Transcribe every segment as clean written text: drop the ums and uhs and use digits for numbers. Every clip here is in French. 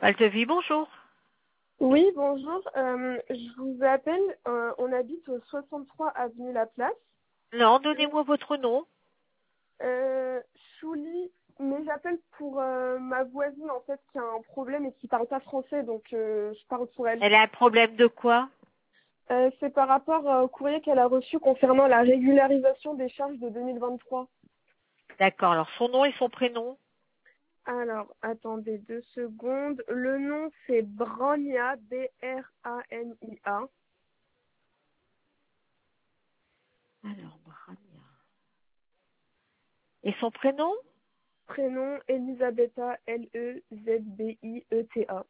Valdevis, bonjour. Oui, bonjour. Je vous appelle. On habite au 63 avenue La Place. Non, donnez-moi votre nom. Chouli, mais j'appelle pour ma voisine en fait qui a un problème et qui parle pas français, donc je parle pour elle. Elle a un problème de quoi? C'est par rapport au courrier qu'elle a reçu concernant la régularisation des charges de 2023. D'accord, alors son nom et son prénom. Alors, attendez 2 secondes. Le nom c'est Brania, Brania. Alors, Brania. Et son prénom? Prénom Elisabetta, Lezbieta.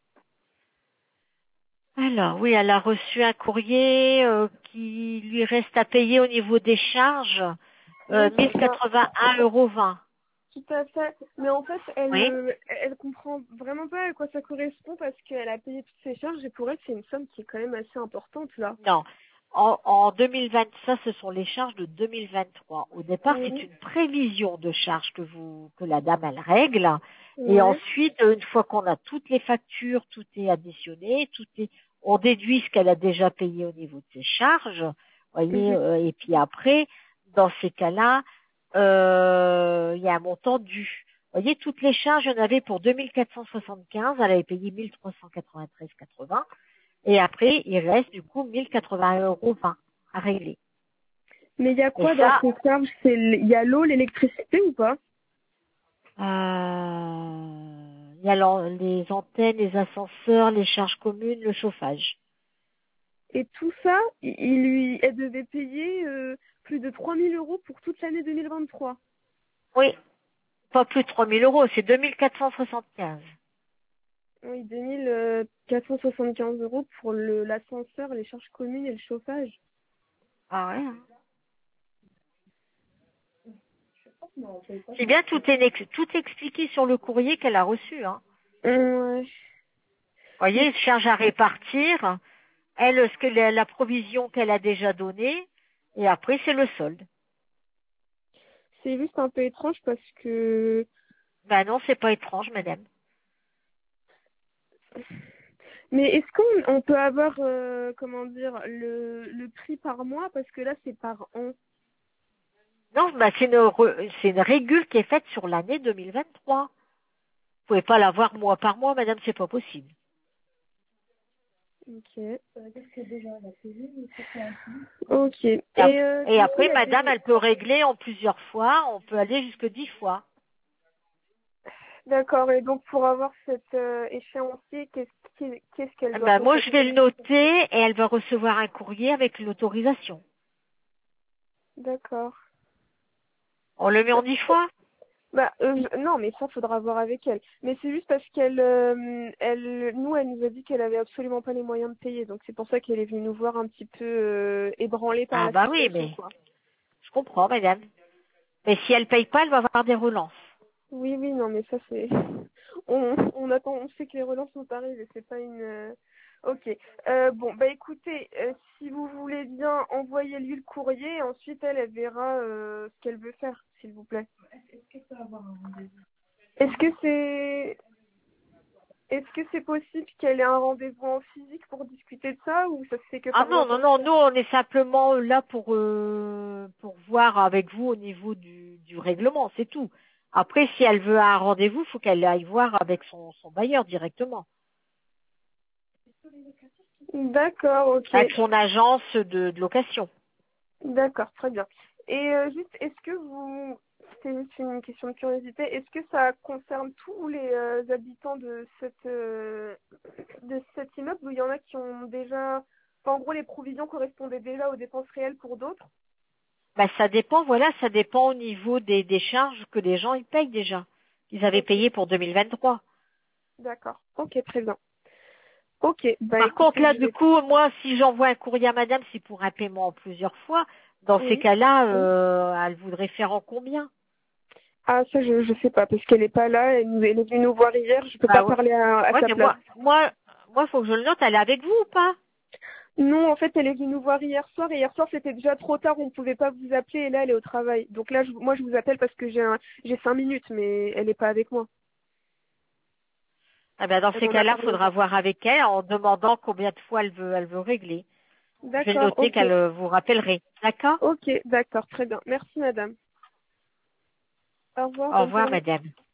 Alors, oui, elle a reçu un courrier qui lui reste à payer au niveau des charges, Oui, c'est ça. 1081,20 €. Tout à fait. Mais en fait, Oui? elle comprend vraiment pas à quoi ça correspond parce qu'elle a payé toutes ses charges et pour elle, c'est une somme qui est quand même assez importante là. Non. En 2020, ça, ce sont les charges de 2023. Au départ, c'est Oui. une prévision de charges que la dame, elle règle. Et Ouais. ensuite, une fois qu'on a toutes les factures, tout est additionné, on déduit ce qu'elle a déjà payé au niveau de ses charges. Voyez, Mhm. et puis après, dans ces cas-là, il y a un montant dû. Voyez, toutes les charges, il y en avait pour 2475, elle avait payé 1393,80. Et après, il reste du coup 1081,20 € à régler. Mais il y a Et quoi dans ça, ces charges? Il y a l'eau, l'électricité ou pas? il y a les antennes, les ascenseurs, les charges communes, le chauffage. Et tout ça, elle devait payer plus de 3 000 € pour toute l'année 2023. Oui, pas plus de 3 000 €, c'est 2475. Oui, 2475 € pour l'ascenseur, les charges communes et le chauffage. Ah ouais. C'est bien, tout expliqué sur le courrier qu'elle a reçu. Hein. Ouais. Voyez, charge à répartir, elle, la provision qu'elle a déjà donnée, et après c'est le solde. C'est juste un peu étrange parce que... Ben non, c'est pas étrange, madame. Mais est-ce qu'on peut avoir, comment dire, le prix par mois? Parce que là, c'est par an. Non, bah c'est une régule qui est faite sur l'année 2023. Vous pouvez pas l'avoir mois par mois, madame, c'est pas possible. Ok. Ok. Et Et du coup, il après, y a madame, des... elle peut régler en plusieurs fois, on peut aller jusque 10 fois. D'accord. Et donc, pour avoir cet échéancier, qu'est-ce qu'elle Eh doit ben, moi, je vais contacter? le noter et elle va recevoir un courrier avec l'autorisation. D'accord. On le met en 10 fois? Bah, non, mais ça, faudra voir avec elle. Mais c'est juste parce elle nous a dit qu'elle avait absolument pas les moyens de payer. Donc, c'est pour ça qu'elle est venue nous voir un petit peu ébranlée par Ah la bah oui, situation, mais quoi. je comprends, madame. Mais si elle paye pas, elle va avoir des relances. Oui, oui, non, mais ça, c'est... On attend, on sait que les relances sont arrivées, c'est pas une... Ok. Bon, bah écoutez, si vous voulez bien, envoyer-lui le courrier et ensuite elle verra ce qu'elle veut faire, s'il vous plaît. Est-ce que c'est... Est-ce que c'est possible qu'elle ait un rendez-vous en physique pour discuter de ça ou ça se fait que Ah par non, non, WhatsApp? non, nous, on est simplement là pour voir avec vous au niveau du règlement, c'est tout. Après, si elle veut un rendez-vous, il faut qu'elle aille voir avec son bailleur directement, D'accord, ok. avec son agence de location. D'accord, très bien. Et juste, est-ce que vous, c'est juste une question de curiosité, est-ce que ça concerne tous les habitants de cet immeuble ou il y en a qui ont déjà, enfin, en gros, les provisions correspondaient déjà aux dépenses réelles pour d'autres? Ben, ça dépend, voilà, ça dépend au niveau des charges que les gens ils payent déjà. Ils avaient Ok, payé pour 2023. d'accord. Ok, très bien. Ok, bah Par contre, écoutez, là, je du vais... coup, moi, si j'envoie un courrier à madame, c'est pour un paiement en plusieurs fois. Dans ces Oui. cas-là, elle voudrait faire en combien? Ah, ça, je sais pas, parce qu'elle est pas là, elle est venue nous voir hier, je peux pas Bah ouais, parler à ouais, sa mais place. moi, faut que je le note. Elle est avec vous ou pas? Non, en fait, elle est venue nous voir hier soir et hier soir c'était déjà trop tard, on ne pouvait pas vous appeler et là elle est au travail. Donc là, moi je vous appelle parce que j'ai 5 minutes, mais elle n'est pas avec moi. Ah ben dans ces On a cas-là, il parlé. faudra voir avec elle en demandant combien de fois elle veut régler. Je vais D'accord, noter ok. qu'elle vous rappellerait. D'accord? Ok, d'accord, très bien. Merci madame. Au revoir, Au bonne revoir, journée. madame.